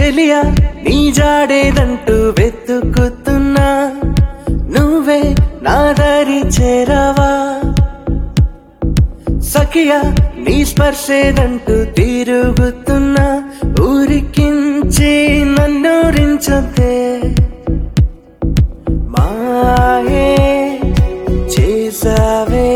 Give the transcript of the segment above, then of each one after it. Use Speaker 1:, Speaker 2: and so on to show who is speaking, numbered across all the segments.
Speaker 1: చెలియా నీ జాడేదంటూ వెతుకుతున్నా నువ్వే నా దారి చేరావా సఖియా నీ స్పర్శేదంటూ తిరుగుతున్నా ఊరికించి నన్నూరించొద్దే మాయే చేసావే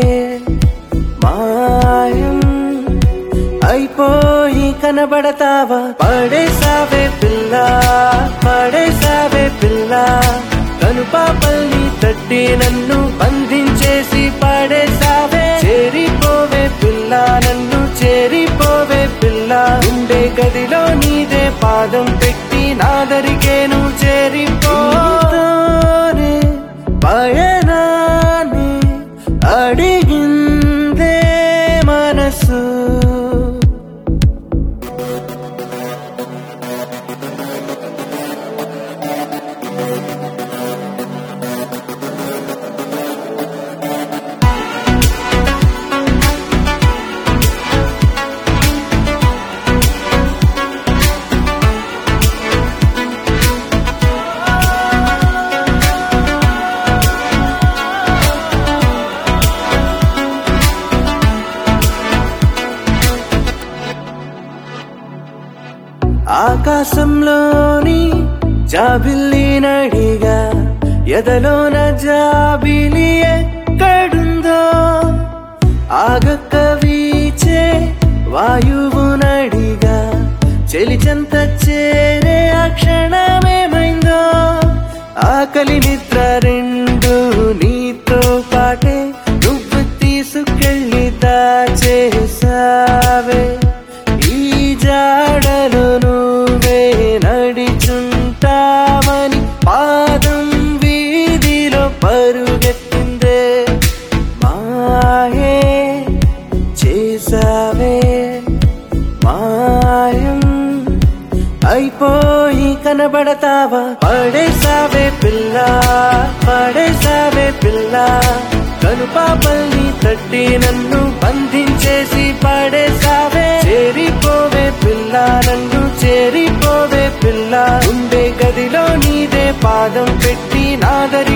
Speaker 1: మాయం అయిపోయి కనబడతావా పడేసావే పిల్ల పడేసావే పిల్ల కనుపాపల్ని తట్టి నన్ను బంధించేసి పడేసావే చేరిపోవే పిల్ల నన్ను చేరిపోవే పిల్ల ఉండే గదిలో నీదే పాదం పెట్టి నాదరికేను చేరిపోనే పయనాన్ని అడిగిందే మనసు ఆకాశంలోని జాబిల్లి నడిగా ఎదలోన జాబిలి ఎక్కడుందో ఆగక్క వీచే వాయువు నడిగా చెలిచంత చేరే ఆ క్షణమేమైందో ఆకలి నిద్ర రెండు నీతో పాటే నువ్వు తీసుకెళ్ళి దాచేసావే ఈ జాడలు నువ్వే నడిచుంటావని పాదం వీధిలో పరుగెత్తిందే మాయే చేసావే మాయం అయిపోయి కనబడతావా పడేసావే పిల్ల పడేసావే పిల్ల కనుపాపల్ని తట్టి నన్ను బంధించేసి పడేసావే చేరిపోవే పిల్ల నన్ను చేరిపోవే పిల్ల ఉండే గదిలో నీదే పాదం పెట్టి నాదరి